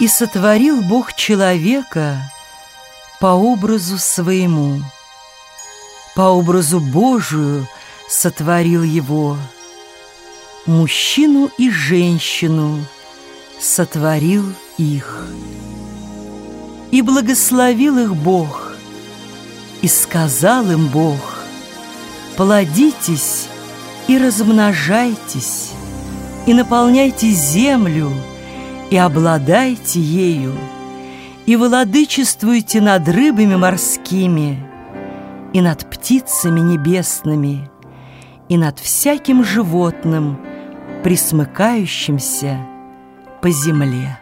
И сотворил Бог человека по образу своему, по образу Божию сотворил его, мужчину и женщину сотворил их. И благословил их Бог, и сказал им Бог: плодитесь и размножайтесь, и наполняйте землю, и обладайте ею, и владычествуйте над рыбами морскими, и над птицами небесными, и над всяким животным, пресмыкающимся по земле.